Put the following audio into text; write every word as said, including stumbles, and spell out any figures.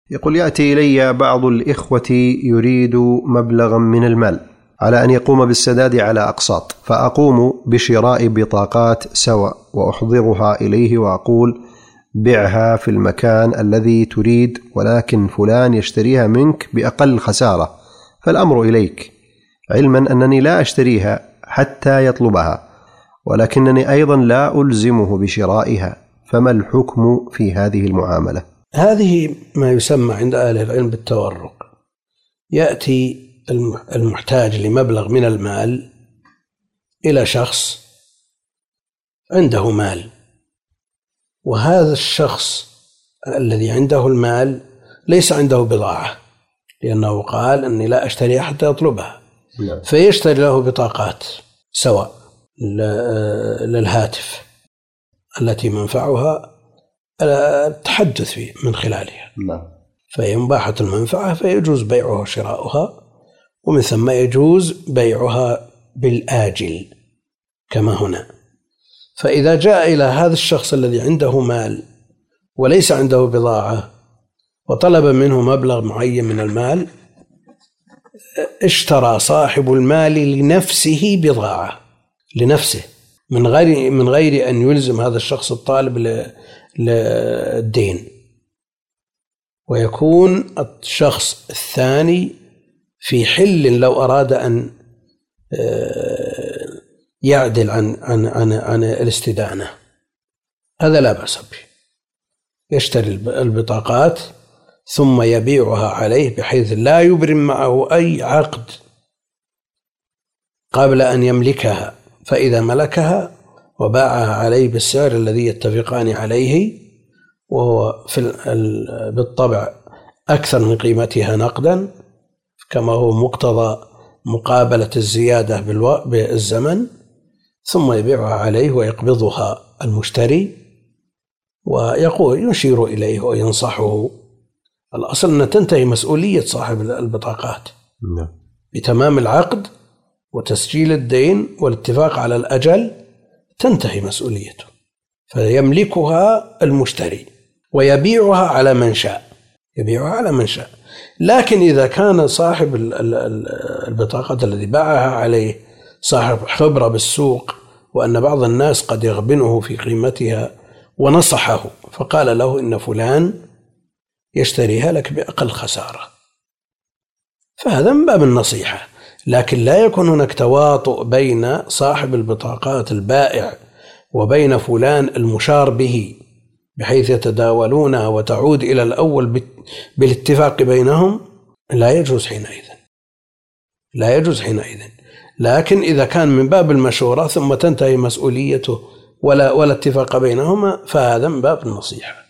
يقول: يأتي إلي بعض الإخوة يريد مبلغا من المال على أن يقوم بالسداد على أقساط، فأقوم بشراء بطاقات سوا وأحضرها إليه وأقول: بعها في المكان الذي تريد، ولكن فلان يشتريها منك بأقل خسارة، فالأمر إليك، علما أنني لا أشتريها حتى يطلبها، ولكنني أيضا لا ألزمه بشرائها، فما الحكم في هذه المعاملة؟ هذه ما يسمى عند أهل العلم بالتورق. يأتي المحتاج لمبلغ من المال إلى شخص عنده مال، وهذا الشخص الذي عنده المال ليس عنده بضاعة، لأنه قال أني لا أشتري حتى أطلبها، فيشتري له بطاقات سواء للهاتف التي منفعها التحدث فيه من خلالها، فهي مباحة المنفعة، فيجوز بيعها وشراؤها، ومن ثم يجوز بيعها بالآجل كما هنا. فإذا جاء إلى هذا الشخص الذي عنده مال وليس عنده بضاعة وطلب منه مبلغ معين من المال، اشترى صاحب المال لنفسه بضاعة لنفسه من غير من غير أن يلزم هذا الشخص الطالب للدين، ويكون الشخص الثاني في حل لو أراد أن يعدل عن عن عن عن الاستدانة، هذا لا بأس به. يشتري البطاقات ثم يبيعها عليه بحيث لا يبرم معه أي عقد قبل أن يملكها، فإذا ملكها وباعها عليه بالسعر الذي يتفقان عليه، وهو في بالطبع أكثر من قيمتها نقدا كما هو مقتضى مقابلة الزيادة بالزمن، ثم يبيعها عليه ويقبضها المشتري ويقول يشير إليه وينصحه. الأصل أن تنتهي مسؤولية صاحب البطاقات بتمام العقد وتسجيل الدين والاتفاق على الأجل، تنتهي مسؤوليته، فيملكها المشتري ويبيعها على من شاء يبيعها على من شاء. لكن إذا كان صاحب البطاقة الذي باعها عليه صاحب خبرة بالسوق، وأن بعض الناس قد يغبنه في قيمتها ونصحه فقال له إن فلان يشتريها لك بأقل خسارة، فهذا من باب النصيحة. لكن لا يكون هناك تواطؤ بين صاحب البطاقات البائع وبين فلان المشار به بحيث يتداولونها وتعود إلى الأول بالاتفاق بينهم، لا يجوز حينئذ لا يجوز حينئذ لكن إذا كان من باب المشورة ثم تنتهي مسؤوليته ولا ولا اتفاق بينهما، فهذا من باب النصيحة.